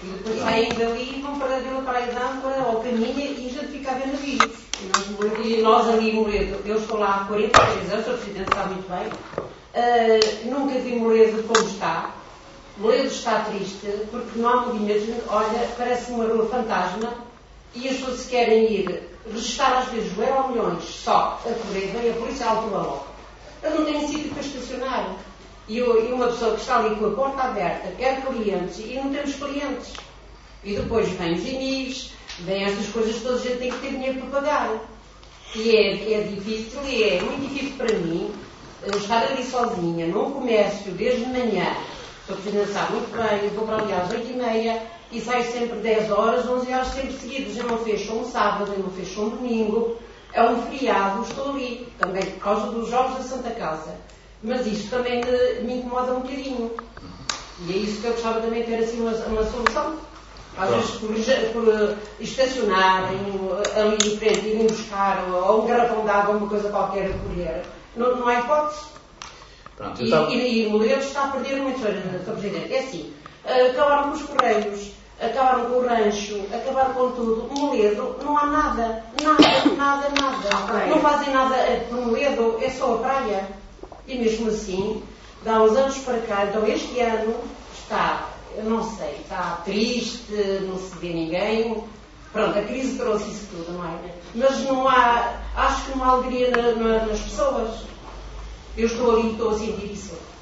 E depois saem dali e vão para a Vila Praia de Âncora, ao caminho, e a gente fica a ver navios. E nós ali em Moledo, eu estou lá há 43 anos, o Presidente sabe muito bem, nunca vi Moledo como está. Moledo está triste, porque não há movimento. Olha, parece uma rua fantasma, e as pessoas se querem ir registrar às vezes o Euromilhões só a correr, vem a polícia autua logo. Eu não tenho sítio para estacionar. E uma pessoa que está ali com a porta aberta, quer clientes, e não temos clientes. E depois vem os IMIs, vem estas coisas todas, a gente tem que ter dinheiro para pagar. E é difícil, e é muito difícil para mim estar ali sozinha, num comércio, desde manhã. Estou a financiar muito bem, eu vou para ali às 8h30 e saio sempre 10 horas, 11 horas sempre seguidas. Eu não fecho um sábado, eu não fecho um domingo, é um feriado, estou ali, também por causa dos jogos da Santa Casa. Mas isto também me incomoda um bocadinho. E é isso que eu gostava também de ter assim uma solução. Às vezes por estacionarem ali em frente, irem buscar ou um garrafão de água, uma coisa qualquer a colher. Não há hipótese. Pronto, E Moledo está a perder muito, Sr. Presidente. É assim, acabaram com os correios, acabaram com o rancho, acabaram com tudo. Moledo, não há nada. Não fazem nada por Moledo, é só a praia. E mesmo assim, dá uns anos para cá, então este ano está, eu não sei, está triste, não se vê ninguém. Pronto, a crise trouxe isso tudo, não é? Mas não há, acho que não há alegria nas pessoas. Eu estou ali e estou a sentir isso.